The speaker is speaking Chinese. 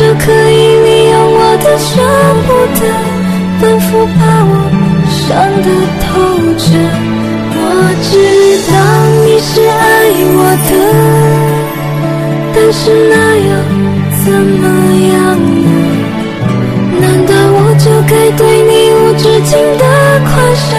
可以利用我的舍不得，反复把我伤得透彻。我知道你是爱我的，但是那又怎么样呢？难道我就该对你无止境的宽恕？